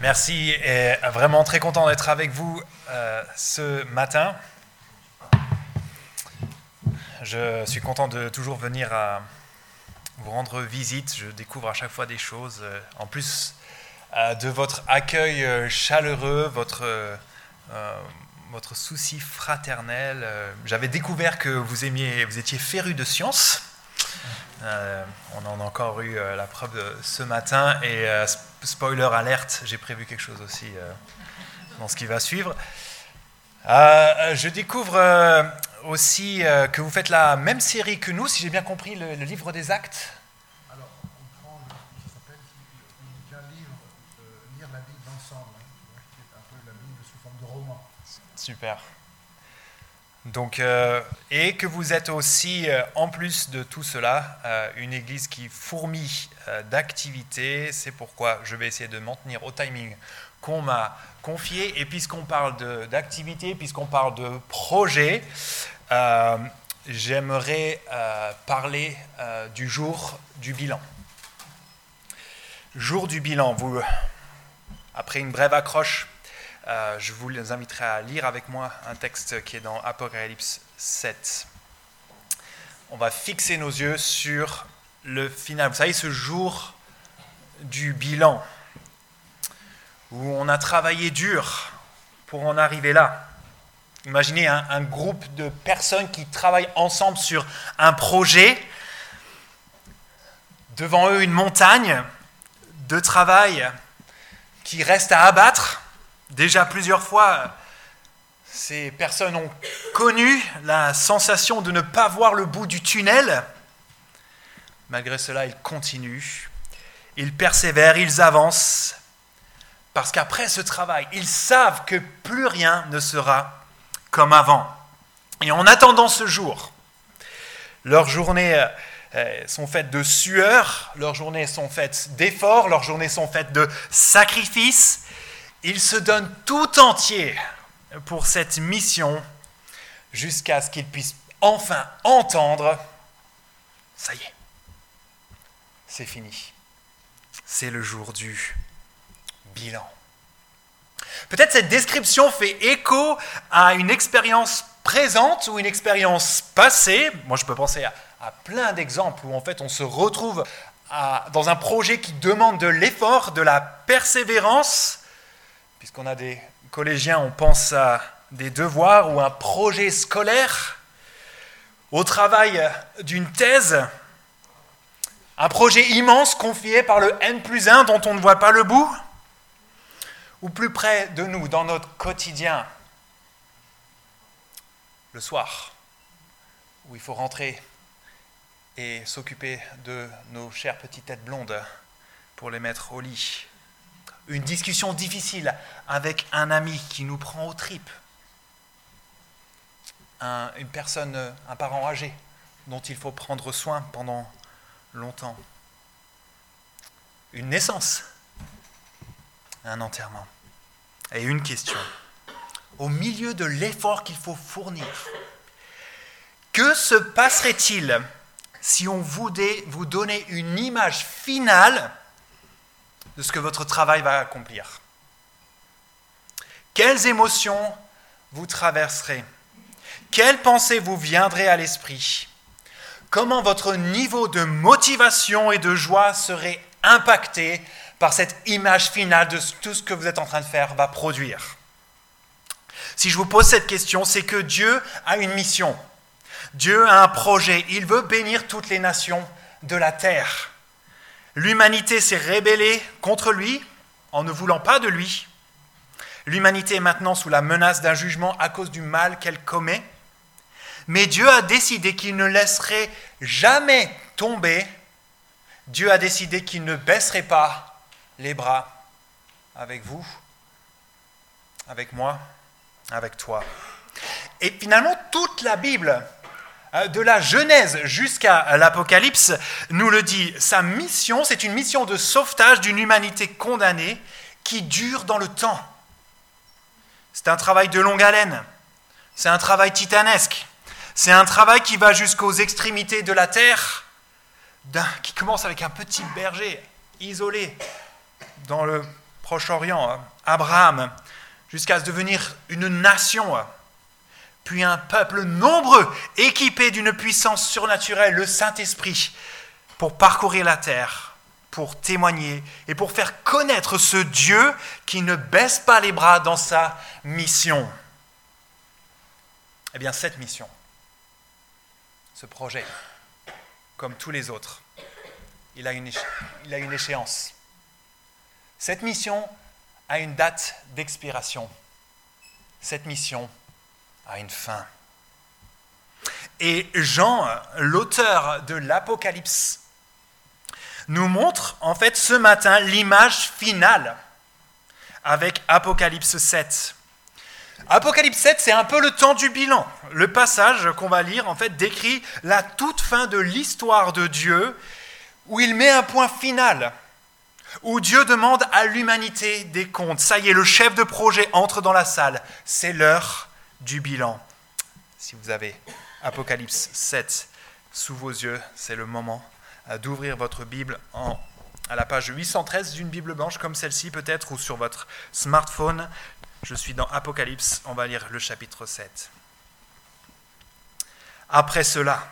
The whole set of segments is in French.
Merci et vraiment très content d'être avec vous ce matin. Je suis content de toujours venir vous rendre visite. Je découvre à chaque fois des choses. En plus de votre accueil chaleureux, votre souci fraternel. J'avais découvert que vous étiez férus de science. On en a encore eu la preuve ce matin et spoiler alerte, j'ai prévu quelque chose aussi dans ce qui va suivre. Je découvre aussi que vous faites la même série que nous, si j'ai bien compris, le livre des Actes. Alors, on prend ce qui s'appelle lire la Bible ensemble, qui est un peu la Bible sous forme de roman. Super. Donc, et que vous êtes aussi, en plus de tout cela, une église qui fourmille d'activités. C'est pourquoi je vais essayer de m'en tenir au timing qu'on m'a confié. Et puisqu'on parle d'activités, puisqu'on parle de projets, j'aimerais parler du jour du bilan. Jour du bilan. Après une brève accroche, je vous inviterai à lire avec moi un texte qui est dans Apocalypse 7. On va fixer nos yeux sur le final. Vous savez, ce jour du bilan, où on a travaillé dur pour en arriver là. Imaginez un groupe de personnes qui travaillent ensemble sur un projet. Devant eux, une montagne de travail qui reste à abattre. Déjà plusieurs fois, ces personnes ont connu la sensation de ne pas voir le bout du tunnel. Malgré cela, ils continuent, ils persévèrent, ils avancent, parce qu'après ce travail, ils savent que plus rien ne sera comme avant. Et en attendant ce jour, leurs journées sont faites de sueur, leurs journées sont faites d'efforts, leurs journées sont faites de sacrifices. Ils se donnent tout entier pour cette mission jusqu'à ce qu'ils puissent enfin entendre « Ça y est, c'est fini. C'est le jour du bilan. » Peut-être cette description fait écho à une expérience présente ou une expérience passée. Moi, je peux penser à plein d'exemples où en fait on se retrouve dans un projet qui demande de l'effort, de la persévérance. Puisqu'on a des collégiens, on pense à des devoirs ou un projet scolaire, au travail d'une thèse, un projet immense confié par le N+1 dont on ne voit pas le bout, ou plus près de nous, dans notre quotidien, le soir, où il faut rentrer et s'occuper de nos chères petites têtes blondes pour les mettre au lit. Une discussion difficile avec un ami qui nous prend aux tripes. Une personne, un parent âgé dont il faut prendre soin pendant longtemps. Une naissance, un enterrement. Et une question. Au milieu de l'effort qu'il faut fournir, que se passerait-il si on voulait vous donner une image finale de ce que votre travail va accomplir? Quelles émotions vous traverserez? Quelles pensées vous viendraient à l'esprit? Comment votre niveau de motivation et de joie serait impacté par cette image finale de tout ce que vous êtes en train de faire va produire? Si je vous pose cette question, c'est que Dieu a une mission. Dieu a un projet. Il veut bénir toutes les nations de la terre. L'humanité s'est rébellée contre lui en ne voulant pas de lui. L'humanité est maintenant sous la menace d'un jugement à cause du mal qu'elle commet. Mais Dieu a décidé qu'il ne laisserait jamais tomber. Dieu a décidé qu'il ne baisserait pas les bras avec vous, avec moi, avec toi. Et finalement, toute la Bible, de la Genèse jusqu'à l'Apocalypse, nous le dit. Sa mission, c'est une mission de sauvetage d'une humanité condamnée qui dure dans le temps. C'est un travail de longue haleine. C'est un travail titanesque. C'est un travail qui va jusqu'aux extrémités de la terre, qui commence avec un petit berger isolé dans le Proche-Orient, Abraham, jusqu'à devenir une nation, puis un peuple nombreux, équipé d'une puissance surnaturelle, le Saint-Esprit, pour parcourir la terre, pour témoigner et pour faire connaître ce Dieu qui ne baisse pas les bras dans sa mission. Eh bien, cette mission, ce projet, comme tous les autres, il a une échéance. Cette mission a une date d'expiration. Cette mission a une fin. Et Jean, l'auteur de l'Apocalypse, nous montre en fait ce matin l'image finale avec Apocalypse 7. Apocalypse 7, c'est un peu le temps du bilan. Le passage qu'on va lire en fait décrit la toute fin de l'histoire de Dieu, où il met un point final, où Dieu demande à l'humanité des comptes. Ça y est, le chef de projet entre dans la salle. C'est l'heure du bilan. Si vous avez Apocalypse 7 sous vos yeux, c'est le moment d'ouvrir votre Bible à la page 813 d'une Bible blanche comme celle-ci peut-être, ou sur votre smartphone. Je suis dans Apocalypse, on va lire le chapitre 7. Après cela,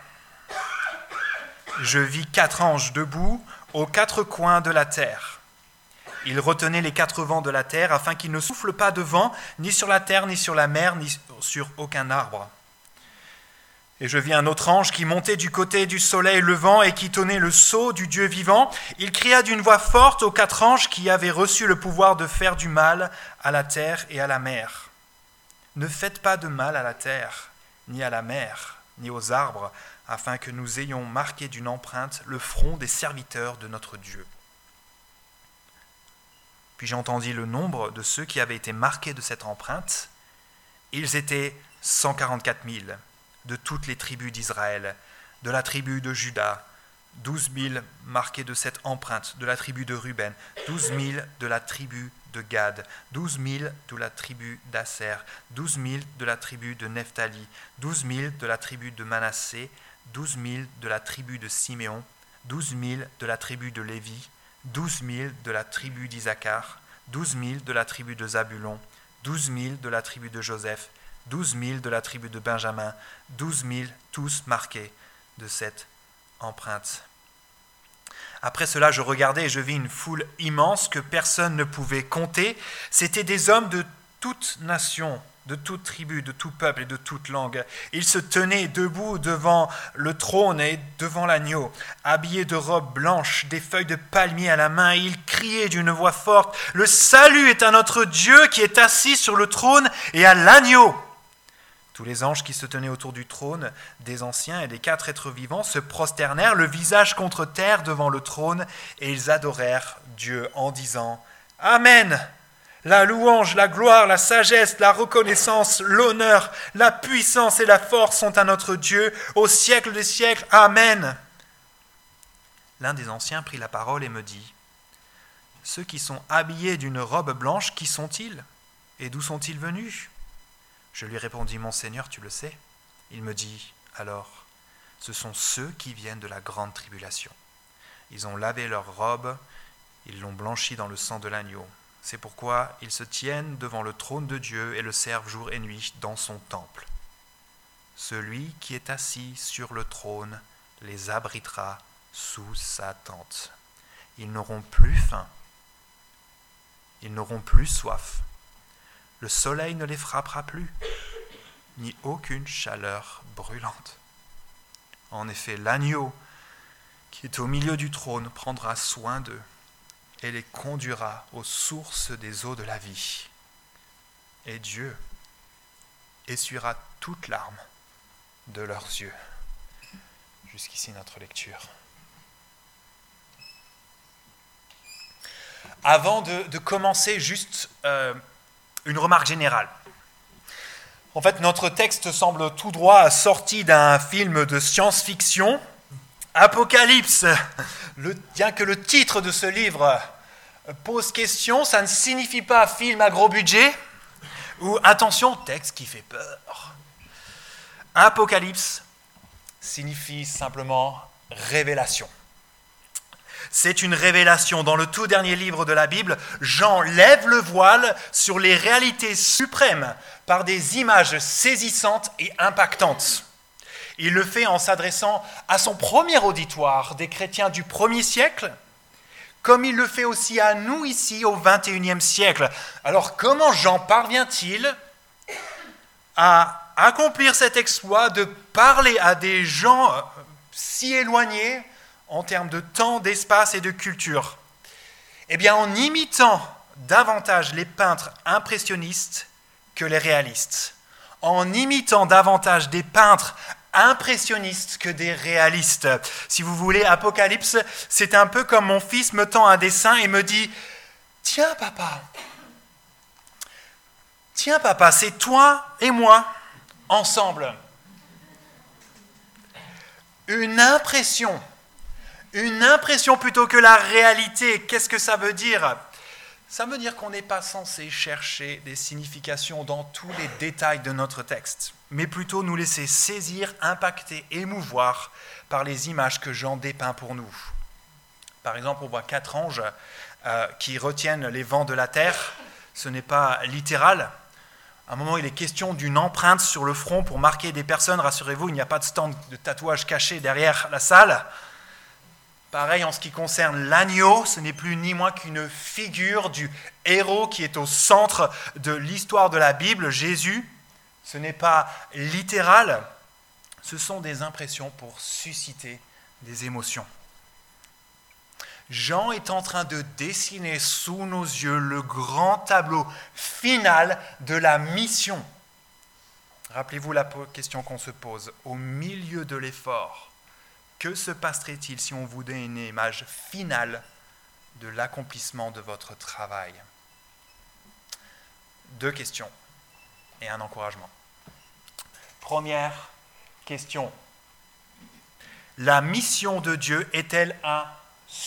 je vis 4 anges debout aux 4 coins de la terre. Ils retenaient les 4 vents de la terre afin qu'ils ne soufflent pas de vent, ni sur la terre, ni sur la mer, ni sur aucun arbre. Et je vis un autre ange qui montait du côté du soleil levant et qui tenait le sceau du Dieu vivant. Il cria d'une voix forte aux 4 anges qui avaient reçu le pouvoir de faire du mal à la terre et à la mer. Ne faites pas de mal à la terre, ni à la mer, ni aux arbres, afin que nous ayons marqué d'une empreinte le front des serviteurs de notre Dieu. Puis j'entendis le nombre de ceux qui avaient été marqués de cette empreinte. Ils étaient 144 000. De toutes les tribus d'Israël, de la tribu de Juda, 12 000 marqués de cette empreinte, de la tribu de Ruben, 12 000 de la tribu de Gad, 12 000 de la tribu d'Asser, 12 000 de la tribu de Nephtali, 12 000 de la tribu de Manassé, 12 000 de la tribu de Siméon, 12 000 de la tribu de Lévi, 12 000 de la tribu d'Isaacar, 12 000 de la tribu de Zabulon, 12 000 de la tribu de Joseph, 12 000 de la tribu de Benjamin, 12 000 tous marqués de cette empreinte. Après cela, je regardais et je vis une foule immense que personne ne pouvait compter. C'étaient des hommes de toute nation, de toute tribu, de tout peuple et de toute langue. Ils se tenaient debout devant le trône et devant l'agneau, habillés de robes blanches, des feuilles de palmier à la main. Et ils criaient d'une voix forte : « Le salut est à notre Dieu qui est assis sur le trône et à l'agneau !» Tous les anges qui se tenaient autour du trône, des anciens et des 4 êtres vivants, se prosternèrent, le visage contre terre devant le trône, et ils adorèrent Dieu en disant : « Amen ! La louange, la gloire, la sagesse, la reconnaissance, l'honneur, la puissance et la force sont à notre Dieu, au siècle des siècles. Amen !» L'un des anciens prit la parole et me dit : « Ceux qui sont habillés d'une robe blanche, qui sont-ils ? Et d'où sont-ils venus ? » Je lui répondis : « Mon Seigneur, tu le sais. » Il me dit alors : « Ce sont ceux qui viennent de la grande tribulation. Ils ont lavé leurs robes, ils l'ont blanchi dans le sang de l'agneau. C'est pourquoi ils se tiennent devant le trône de Dieu et le servent jour et nuit dans son temple. Celui qui est assis sur le trône les abritera sous sa tente. Ils n'auront plus faim, ils n'auront plus soif. Le soleil ne les frappera plus, ni aucune chaleur brûlante. En effet, l'agneau qui est au milieu du trône prendra soin d'eux et les conduira aux sources des eaux de la vie. Et Dieu essuiera toute larme de leurs yeux. » Jusqu'ici notre lecture. Avant de commencer, juste une remarque générale. En fait, notre texte semble tout droit sorti d'un film de science-fiction. Apocalypse, bien que le titre de ce livre pose question, ça ne signifie pas film à gros budget ou attention, texte qui fait peur. Apocalypse signifie simplement révélation. C'est une révélation. Dans le tout dernier livre de la Bible, Jean lève le voile sur les réalités suprêmes par des images saisissantes et impactantes. Il le fait en s'adressant à son premier auditoire, des chrétiens du 1er siècle, comme il le fait aussi à nous ici au 21e siècle. Alors comment Jean parvient-il à accomplir cet exploit de parler à des gens si éloignés en termes de temps, d'espace et de culture? Eh bien, en imitant davantage les peintres impressionnistes que les réalistes, en imitant davantage des peintres impressionnistes que des réalistes. Si vous voulez, Apocalypse, c'est un peu comme mon fils me tend un dessin et me dit « Tiens papa, c'est toi et moi, ensemble. » Une impression plutôt que la réalité. Qu'est-ce que ça veut dire ? Ça veut dire qu'on n'est pas censé chercher des significations dans tous les détails de notre texte, mais plutôt nous laisser saisir, impacter, émouvoir par les images que Jean dépeint pour nous. Par exemple, on voit 4 anges qui retiennent les vents de la terre. Ce n'est pas littéral. À un moment, il est question d'une empreinte sur le front pour marquer des personnes. Rassurez-vous, il n'y a pas de stand de tatouage caché derrière la salle. Pareil en ce qui concerne l'agneau, ce n'est plus ni moins qu'une figure du héros qui est au centre de l'histoire de la Bible, Jésus. Ce n'est pas littéral, ce sont des impressions pour susciter des émotions. Jean est en train de dessiner sous nos yeux le grand tableau final de la mission. Rappelez-vous la question qu'on se pose, au milieu de l'effort. Que se passerait-il si on vous donnait une image finale de l'accomplissement de votre travail ? 2 questions et un encouragement. Première question. La mission de Dieu est-elle un succès ?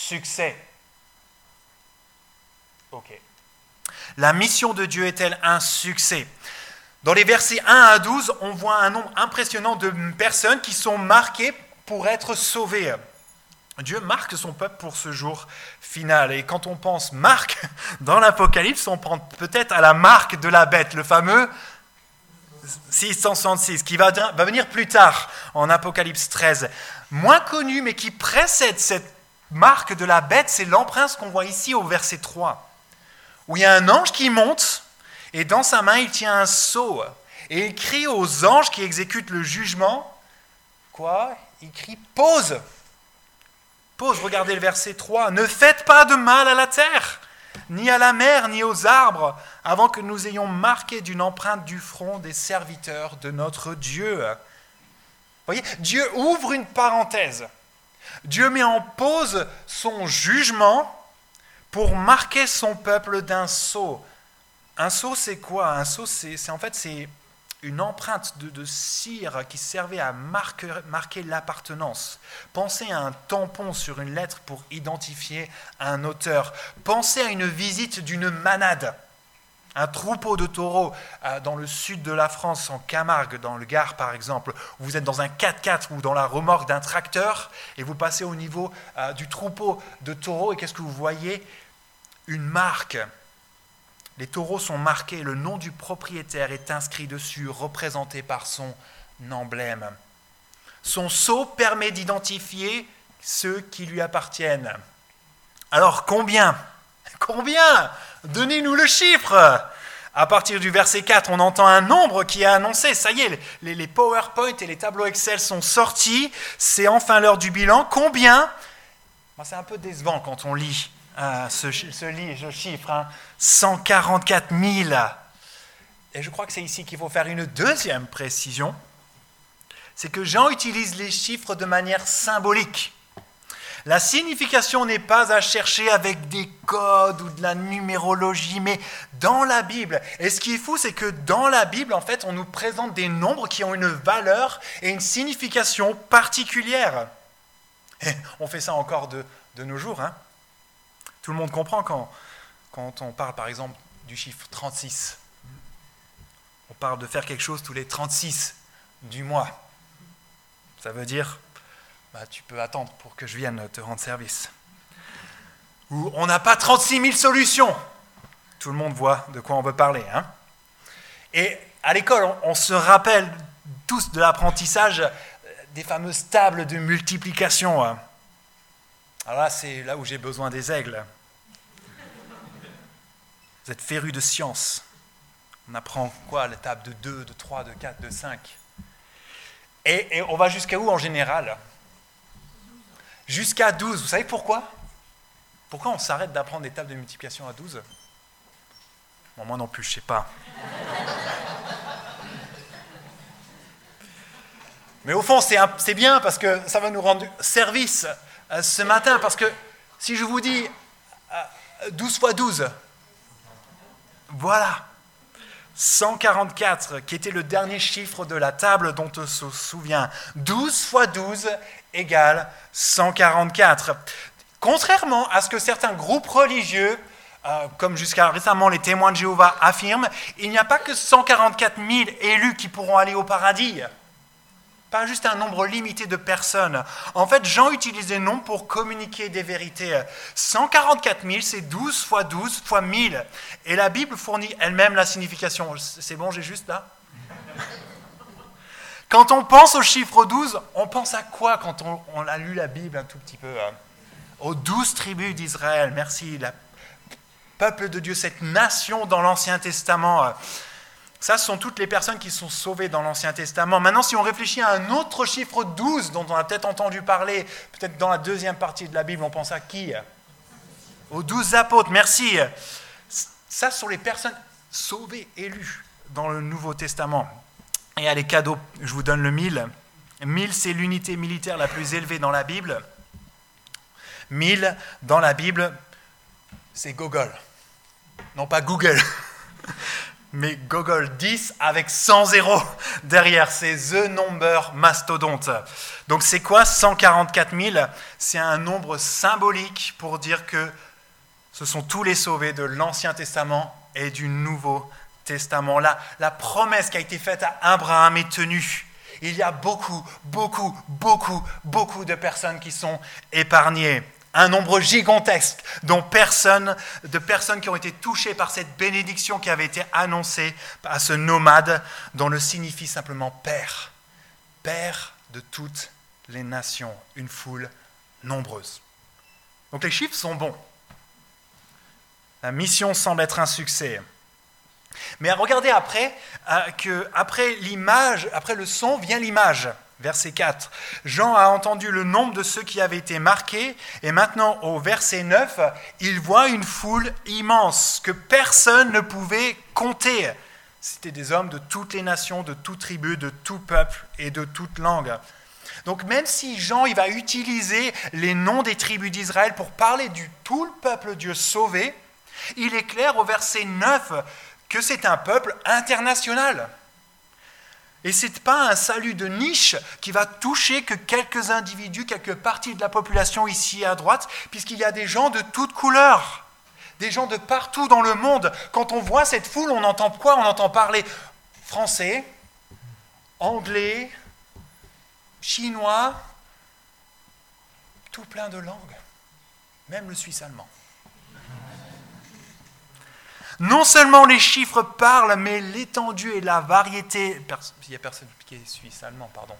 Ok. La mission de Dieu est-elle un succès ? Dans les versets 1 à 12, on voit un nombre impressionnant de personnes qui sont marquées pour être sauvés. Dieu marque son peuple pour ce jour final. Et quand on pense marque dans l'Apocalypse, on pense peut-être à la marque de la bête, le fameux 666, qui va venir plus tard en Apocalypse 13. Moins connu, mais qui précède cette marque de la bête, c'est l'empreinte qu'on voit ici au verset 3, où il y a un ange qui monte, et dans sa main, il tient un sceau. Et il crie aux anges qui exécutent le jugement, quoi ? Il crie « Pause !» Pause, regardez le verset 3. « Ne faites pas de mal à la terre, ni à la mer, ni aux arbres, avant que nous ayons marqué d'une empreinte du front des serviteurs de notre Dieu. » Vous voyez, Dieu ouvre une parenthèse. Dieu met en pause son jugement pour marquer son peuple d'un sceau. Un sceau, c'est quoi ? Un sceau, c'est une empreinte de cire qui servait à marquer l'appartenance. Pensez à un tampon sur une lettre pour identifier un auteur. Pensez à une visite d'une manade, un troupeau de taureaux dans le sud de la France, en Camargue, dans le Gard par exemple. Vous êtes dans un 4x4 ou dans la remorque d'un tracteur et vous passez au niveau du troupeau de taureaux et qu'est-ce que vous voyez ? Une marque. Les taureaux sont marqués, le nom du propriétaire est inscrit dessus, représenté par son emblème. Son sceau permet d'identifier ceux qui lui appartiennent. Alors combien ? Donnez-nous le chiffre. À partir du verset 4, on entend un nombre qui est annoncé. Ça y est, les PowerPoint et les tableaux Excel sont sortis. C'est enfin l'heure du bilan. Combien ? C'est un peu décevant quand on lit. Ce chiffre, 144 000. Et je crois que c'est ici qu'il faut faire une deuxième précision. C'est que Jean utilise les chiffres de manière symbolique. La signification n'est pas à chercher avec des codes ou de la numérologie, mais dans la Bible. Et ce qui est fou, c'est que dans la Bible, en fait, on nous présente des nombres qui ont une valeur et une signification particulière. Et on fait ça encore de nos jours, hein. Tout le monde comprend quand on parle, par exemple, du chiffre 36. On parle de faire quelque chose tous les 36 du mois. Ça veut dire, tu peux attendre pour que je vienne te rendre service. où on n'a pas 36 000 solutions. Tout le monde voit de quoi on veut parler. Hein? Et à l'école, on se rappelle tous de l'apprentissage des fameuses tables de multiplication. Alors là, c'est là où j'ai besoin des aigles. Vous êtes férus de science. On apprend quoi? La table de 2, de 3, de 4, de 5. Et on va jusqu'à où en général? Jusqu'à 12. Vous savez pourquoi? Pourquoi on s'arrête d'apprendre des tables de multiplication à 12? Bon, moi non plus, je ne sais pas. Mais au fond, c'est bien parce que ça va nous rendre service ce matin. Parce que si je vous dis 12 fois 12, voilà, 144, qui était le dernier chiffre de la table dont on se souvient. 12 fois 12 égale 144. Contrairement à ce que certains groupes religieux, comme jusqu'à récemment les témoins de Jéhovah, affirment, il n'y a pas que 144 000 élus qui pourront aller au paradis. Pas juste un nombre limité de personnes. En fait, Jean utilise des nombres pour communiquer des vérités. 144 000, c'est 12 fois 12 fois 1000. Et la Bible fournit elle-même la signification. C'est bon, j'ai juste là? Quand on pense au chiffre 12, on pense à quoi quand on a lu la Bible un tout petit peu? Aux 12 tribus d'Israël. Merci, le peuple de Dieu, cette nation dans l'Ancien Testament. Ça, ce sont toutes les personnes qui sont sauvées dans l'Ancien Testament. Maintenant, si on réfléchit à un autre chiffre 12 dont on a peut-être entendu parler, peut-être dans la deuxième partie de la Bible, on pense à qui? Aux 12 apôtres, merci. Ça, ce sont les personnes sauvées, élues dans le Nouveau Testament. Et à les cadeaux, je vous donne le 1000. 1000, c'est l'unité militaire la plus élevée dans la Bible. 1000, dans la Bible, c'est Gogol. Non, pas Google. Mais Gogol 10 avec 100 zéros derrière, c'est The Number Mastodonte. Donc c'est quoi 144 000? C'est un nombre symbolique pour dire que ce sont tous les sauvés de l'Ancien Testament et du Nouveau Testament. La promesse qui a été faite à Abraham est tenue. Il y a beaucoup de personnes qui sont épargnées. Un nombre gigantesque de personnes qui ont été touchées par cette bénédiction qui avait été annoncée à ce nomade dont le signifie simplement Père. Père de toutes les nations, une foule nombreuse. Donc les chiffres sont bons. La mission semble être un succès. Mais regardez après, après l'image, après le son vient l'image. Verset 4. Jean a entendu le nombre de ceux qui avaient été marqués, et maintenant au verset 9, il voit une foule immense que personne ne pouvait compter. C'était des hommes de toutes les nations, de toutes tribus, de tout peuple et de toute langue. Donc même si Jean il va utiliser les noms des tribus d'Israël pour parler du tout le peuple de Dieu sauvé, il est clair au verset 9 que c'est un peuple international. Et ce n'est pas un salut de niche qui va toucher que quelques individus, quelques parties de la population ici à droite, puisqu'il y a des gens de toutes couleurs, des gens de partout dans le monde. Quand on voit cette foule, on entend quoi? On entend parler français, anglais, chinois, tout plein de langues, même le suisse allemand. Non seulement les chiffres parlent, mais l'étendue et la variété... Il n'y a personne qui est suisse-allemand, pardon.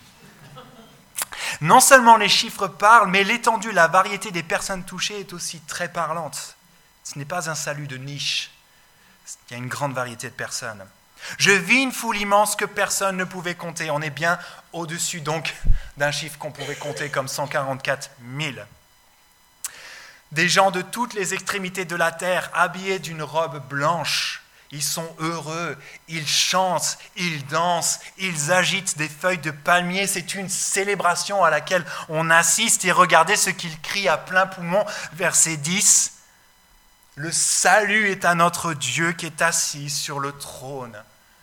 Non seulement les chiffres parlent, mais l'étendue et la variété des personnes touchées est aussi très parlante. Ce n'est pas un salut de niche. Il y a une grande variété de personnes. Je vis une foule immense que personne ne pouvait compter. On est bien au-dessus donc d'un chiffre qu'on pouvait compter comme 144 000. Des gens de toutes les extrémités de la terre, habillés d'une robe blanche. Ils sont heureux, ils chantent, ils dansent, ils agitent des feuilles de palmier. C'est une célébration à laquelle on assiste. Et regardez ce qu'ils crient à plein poumon, verset 10. Le salut est à notre Dieu qui est assis sur le trône.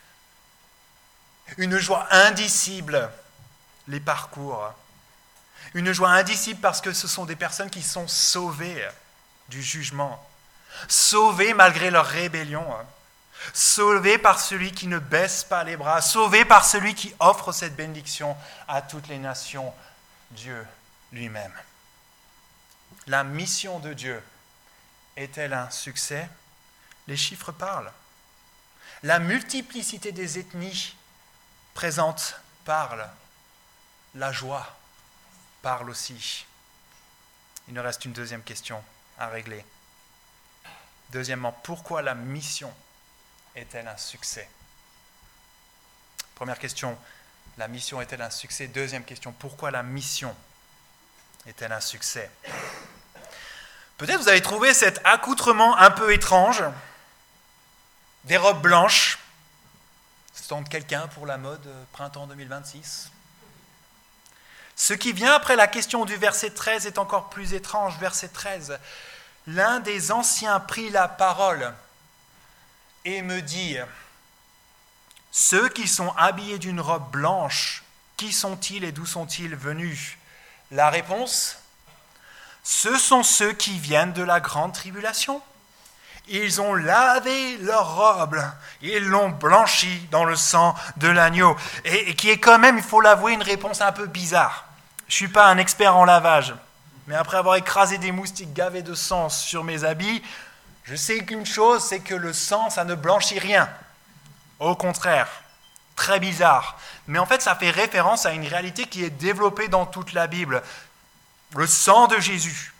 Une joie indicible les parcourt. Une joie indicible parce que ce sont des personnes qui sont sauvées du jugement, sauvées malgré leur rébellion, sauvées par celui qui ne baisse pas les bras, sauvées par celui qui offre cette bénédiction à toutes les nations, Dieu lui-même. la mission de Dieu est-elle un succès? Les chiffres parlent. La multiplicité des ethnies présentes parle. La joie parle aussi. Il nous reste une deuxième question à régler. Deuxièmement, pourquoi la mission est-elle un succès? Première question, la mission est-elle un succès? Deuxième question, pourquoi la mission est-elle un succès? Peut-être vous avez trouvé cet accoutrement un peu étrange, des robes blanches. Ça tente quelqu'un pour la mode printemps 2026. Ce qui vient après la question du verset 13 est encore plus étrange. Verset 13. L'un des anciens prit la parole et me dit, ceux qui sont habillés d'une robe blanche, qui sont-ils et d'où sont-ils venus? La réponse, ce sont ceux qui viennent de la grande tribulation. Ils ont lavé leur robe, ils l'ont blanchie dans le sang de l'agneau. Et qui est quand même, il faut l'avouer, une réponse un peu bizarre. Je ne suis pas un expert en lavage, mais après avoir écrasé des moustiques gavés de sang sur mes habits, je sais qu'une chose, c'est que le sang, ça ne blanchit rien. Au contraire, très bizarre. Mais en fait, ça fait référence à une réalité qui est développée dans toute la Bible. Le sang de Jésus,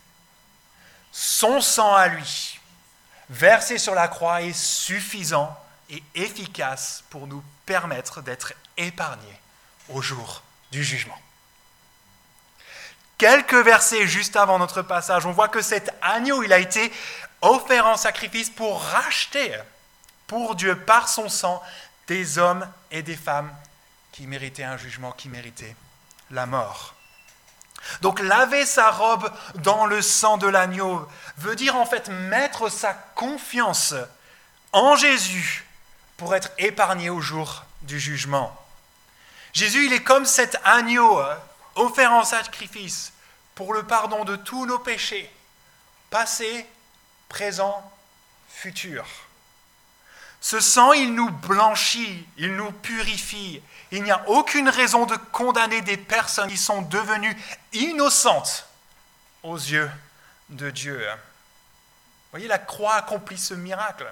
son sang à lui, versé sur la croix, est suffisant et efficace pour nous permettre d'être épargnés au jour du jugement. Quelques versets juste avant notre passage, on voit que cet agneau, il a été offert en sacrifice pour racheter pour Dieu par son sang des hommes et des femmes qui méritaient un jugement, qui méritaient la mort. Donc laver sa robe dans le sang de l'agneau veut dire en fait mettre sa confiance en Jésus pour être épargné au jour du jugement. Jésus, il est comme cet agneau offert en sacrifice pour le pardon de tous nos péchés, passés, présents, futurs. Ce sang, il nous blanchit, il nous purifie. Il n'y a aucune raison de condamner des personnes qui sont devenues innocentes aux yeux de Dieu. Vous voyez, la croix accomplit ce miracle.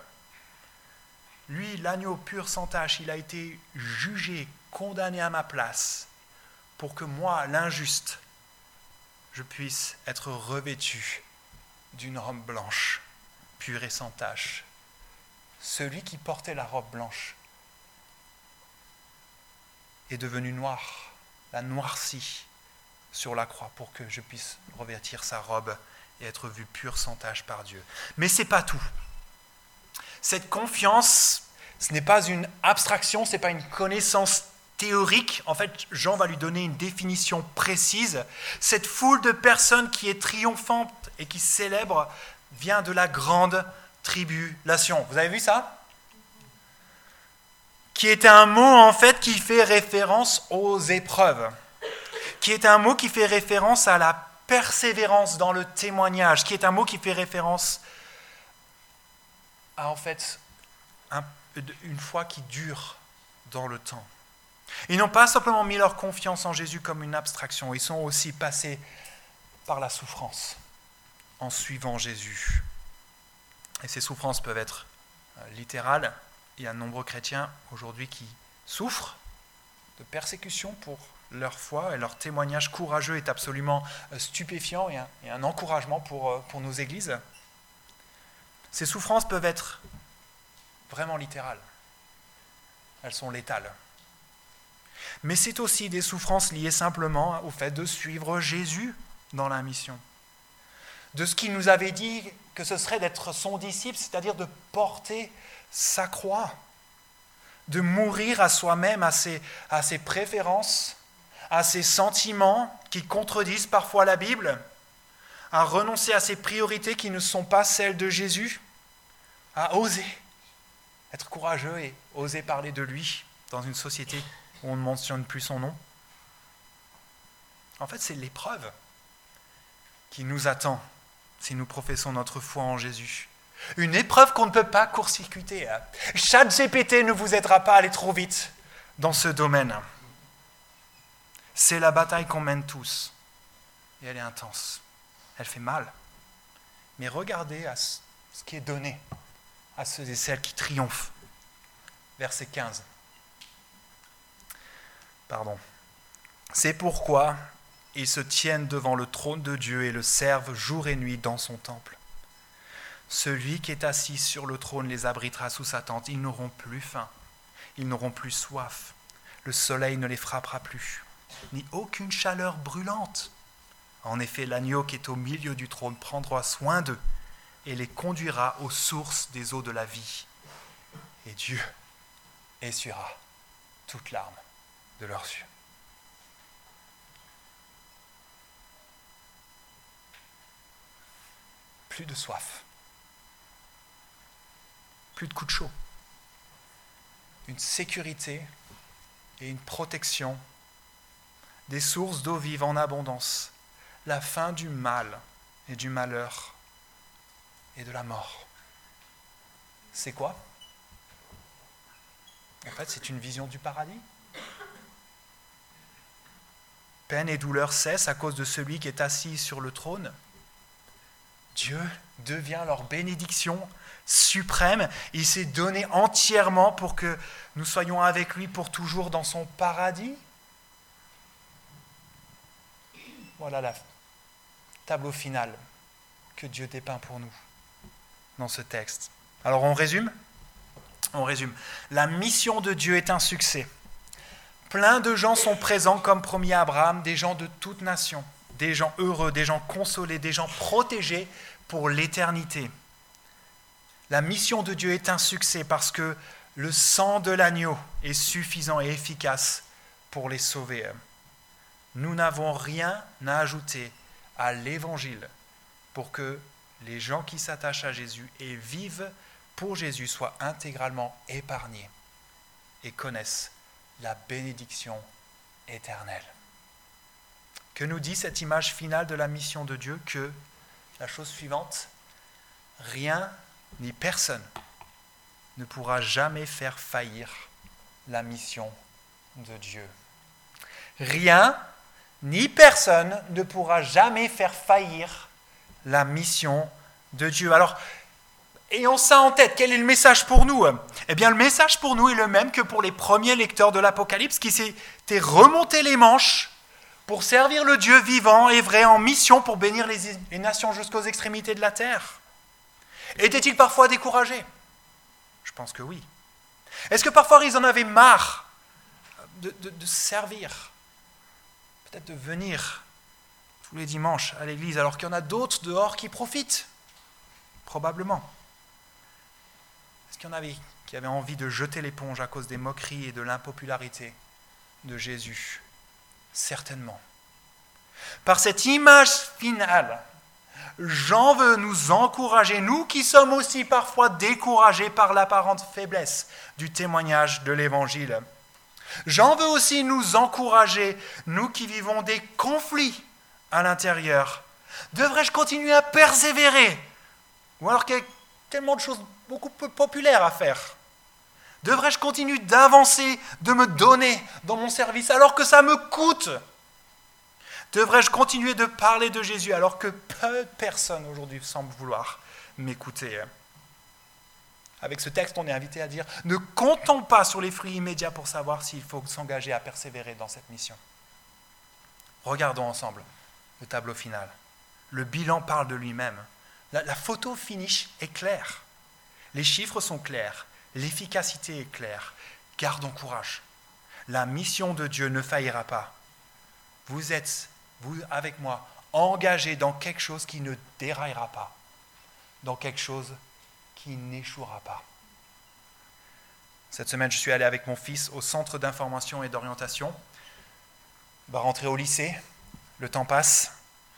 Lui, l'agneau pur sans tache, il a été jugé, condamné à ma place, pour que moi, l'injuste, je puisse être revêtu d'une robe blanche, pure et sans tache. Celui qui portait la robe blanche est devenu noir, l'a noirci sur la croix pour que je puisse revêtir sa robe et être vu pur sans tache par Dieu. Mais ce n'est pas tout. Cette confiance, ce n'est pas une abstraction, ce n'est pas une connaissance théorique. En fait, Jean va lui donner une définition précise. Cette foule de personnes qui est triomphante et qui célèbre vient de la grande tribulation. Vous avez vu ça? Qui est un mot en fait qui fait référence aux épreuves. Qui est un mot qui fait référence à la persévérance dans le témoignage. Qui est un mot qui fait référence à en fait une foi qui dure dans le temps. Ils n'ont pas simplement mis leur confiance en Jésus comme une abstraction. Ils sont aussi passés par la souffrance en suivant Jésus. Et ces souffrances peuvent être littérales. Il y a de nombreux chrétiens aujourd'hui qui souffrent de persécution pour leur foi et leur témoignage courageux est absolument stupéfiant et un encouragement pour nos églises. Ces souffrances peuvent être vraiment littérales. Elles sont létales. Mais c'est aussi des souffrances liées simplement au fait de suivre Jésus dans la mission. De ce qu'il nous avait dit que ce serait d'être son disciple, c'est-à-dire de porter sa croix, de mourir à soi-même, à ses préférences, à ses sentiments qui contredisent parfois la Bible, à renoncer à ses priorités qui ne sont pas celles de Jésus, à oser être courageux et oser parler de lui dans une société où on ne mentionne plus son nom. En fait, c'est l'épreuve qui nous attend si nous professons notre foi en Jésus. Une épreuve qu'on ne peut pas court-circuiter. ChatGPT ne vous aidera pas à aller trop vite dans ce domaine. C'est la bataille qu'on mène tous. Et elle est intense. elle fait mal. Mais regardez à ce qui est donné à ceux et celles qui triomphent. Verset 15. C'est pourquoi ils se tiennent devant le trône de Dieu et le servent jour et nuit dans son temple. Celui qui est assis sur le trône les abritera sous sa tente. Ils n'auront plus faim, ils n'auront plus soif. Le soleil ne les frappera plus, ni aucune chaleur brûlante. En effet, l'agneau qui est au milieu du trône prendra soin d'eux et les conduira aux sources des eaux de la vie. Et Dieu essuiera toute larme de leurs yeux. Plus de soif. Plus de coups de chaud. Une sécurité et une protection, des sources d'eau vive en abondance, la fin du mal et du malheur et de la mort. C'est quoi? En fait, c'est une vision du paradis. Peine et douleur cessent à cause de celui qui est assis sur le trône. Dieu devient leur bénédiction suprême. Il s'est donné entièrement pour que nous soyons avec lui pour toujours dans son paradis. Voilà le tableau final que Dieu dépeint pour nous dans ce texte. Alors on résume. La mission de Dieu est un succès. Plein de gens sont présents comme promis à Abraham, des gens de toute nation, des gens heureux, des gens consolés, des gens protégés pour l'éternité. La mission de Dieu est un succès parce que le sang de l'agneau est suffisant et efficace pour les sauver. Nous n'avons rien à ajouter à l'évangile pour que les gens qui s'attachent à Jésus et vivent pour Jésus soient intégralement épargnés et connaissent la bénédiction éternelle. Que nous dit cette image finale de la mission de Dieu? Que la chose suivante, rien ni personne ne pourra jamais faire faillir la mission de Dieu. Rien ni personne ne pourra jamais faire faillir la mission de Dieu. Alors, ayons ça en tête. Quel est le message pour nous? Eh bien, le message pour nous est le même que pour les premiers lecteurs de l'Apocalypse qui s'étaient remontés les manches pour servir le Dieu vivant et vrai en mission pour bénir les nations jusqu'aux extrémités de la terre. Étaient-ils parfois découragés? Je pense que oui. Est-ce que parfois ils en avaient marre de servir? Peut-être de venir tous les dimanches à l'église alors qu'il y en a d'autres dehors qui profitent? Probablement. Est-ce qu'il y en avait qui avaient envie de jeter l'éponge à cause des moqueries et de l'impopularité de Jésus? Certainement. Par cette image finale, Jean veut nous encourager, nous qui sommes aussi parfois découragés par l'apparente faiblesse du témoignage de l'Évangile. Jean veut aussi nous encourager, nous qui vivons des conflits à l'intérieur. Devrais-je continuer à persévérer? Ou alors qu'il y a tellement de choses beaucoup plus populaires à faire? Devrais-je continuer d'avancer, de me donner dans mon service alors que ça me coûte? Devrais-je continuer de parler de Jésus alors que peu de personnes aujourd'hui semblent vouloir m'écouter? Avec ce texte, on est invité à dire « Ne comptons pas sur les fruits immédiats pour savoir s'il faut s'engager à persévérer dans cette mission. » Regardons ensemble le tableau final. Le bilan parle de lui-même. La photo finish est claire. Les chiffres sont clairs. L'efficacité est claire. Gardons courage. La mission de Dieu ne faillira pas. Vous êtes, vous avec moi, engagés dans quelque chose qui ne déraillera pas, dans quelque chose qui n'échouera pas. Cette semaine, je suis allé avec mon fils au centre d'information et d'orientation. Il va rentrer au lycée. Le temps passe.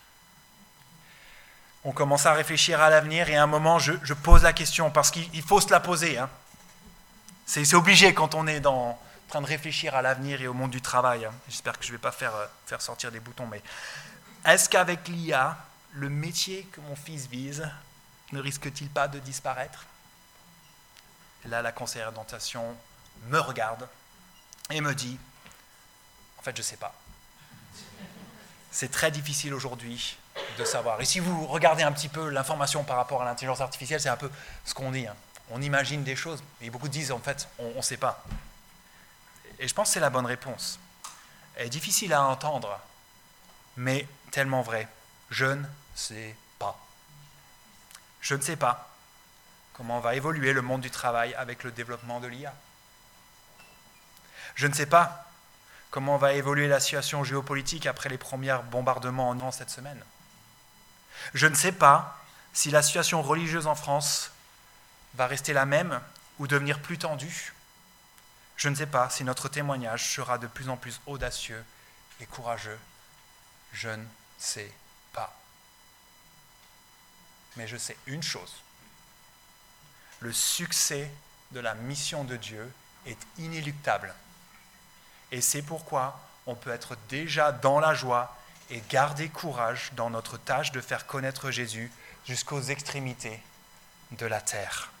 On commence à réfléchir à l'avenir et à un moment, je pose la question parce qu'il faut se la poser. Hein. C'est obligé quand on est en train de réfléchir à l'avenir et au monde du travail. Hein. J'espère que je ne vais pas faire sortir des boutons, mais est-ce qu'avec l'IA, le métier que mon fils vise ne risque-t-il pas de disparaître? Et là, la conseillère d'orientation me regarde et me dit « En fait, je ne sais pas. C'est très difficile aujourd'hui de savoir. Et si vous regardez un petit peu l'information par rapport à l'intelligence artificielle, c'est un peu ce qu'on dit. On imagine des choses, mais beaucoup disent en fait, on ne sait pas. Et je pense que c'est la bonne réponse. Elle est difficile à entendre, mais tellement vrai. Je ne sais pas. Je ne sais pas comment va évoluer le monde du travail avec le développement de l'IA. Je ne sais pas comment va évoluer la situation géopolitique après les premiers bombardements en Iran cette semaine. Je ne sais pas si la situation religieuse en France va rester la même ou devenir plus tendue. Je ne sais pas si notre témoignage sera de plus en plus audacieux et courageux. Je ne sais pas. Mais je sais une chose. Le succès de la mission de Dieu est inéluctable. Et c'est pourquoi on peut être déjà dans la joie et garder courage dans notre tâche de faire connaître Jésus jusqu'aux extrémités de la terre.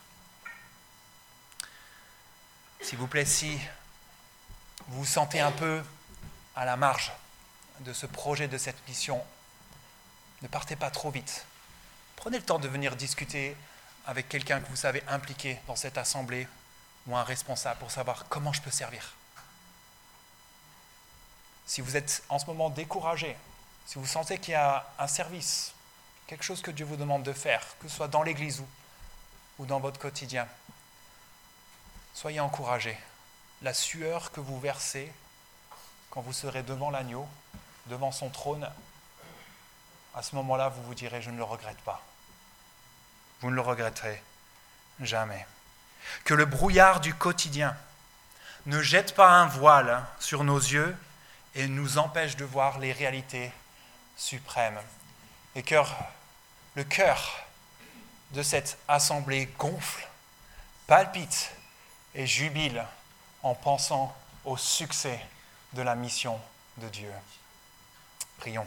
S'il vous plaît, si vous vous sentez un peu à la marge de ce projet, de cette mission, ne partez pas trop vite. Prenez le temps de venir discuter avec quelqu'un que vous savez impliqué dans cette assemblée ou un responsable pour savoir comment je peux servir. Si vous êtes en ce moment découragé, si vous sentez qu'il y a un service, quelque chose que Dieu vous demande de faire, que ce soit dans l'église ou dans votre quotidien, soyez encouragés. La sueur que vous versez quand vous serez devant l'agneau, devant son trône, à ce moment-là, vous vous direz « je ne le regrette pas ». Vous ne le regretterez jamais. Que le brouillard du quotidien ne jette pas un voile sur nos yeux et nous empêche de voir les réalités suprêmes. Et que le cœur de cette assemblée gonfle, palpite et jubile en pensant au succès de la mission de Dieu. Prions.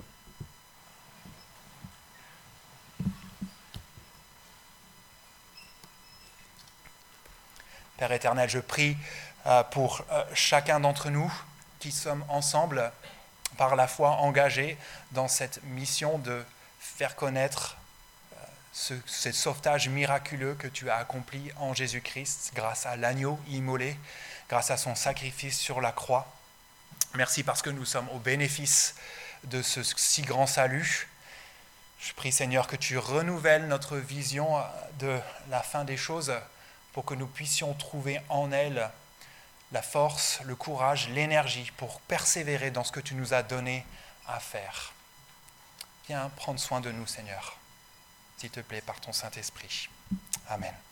Père éternel, je prie pour chacun d'entre nous qui sommes ensemble, par la foi, engagés dans cette mission de faire connaître ce sauvetage miraculeux que tu as accompli en Jésus-Christ grâce à l'agneau immolé, grâce à son sacrifice sur la croix. Merci parce que nous sommes au bénéfice de ce si grand salut. Je prie, Seigneur, que tu renouvelles notre vision de la fin des choses pour que nous puissions trouver en elle la force, le courage, l'énergie pour persévérer dans ce que tu nous as donné à faire. Viens prendre soin de nous, Seigneur, s'il te plaît, par ton Saint-Esprit. Amen.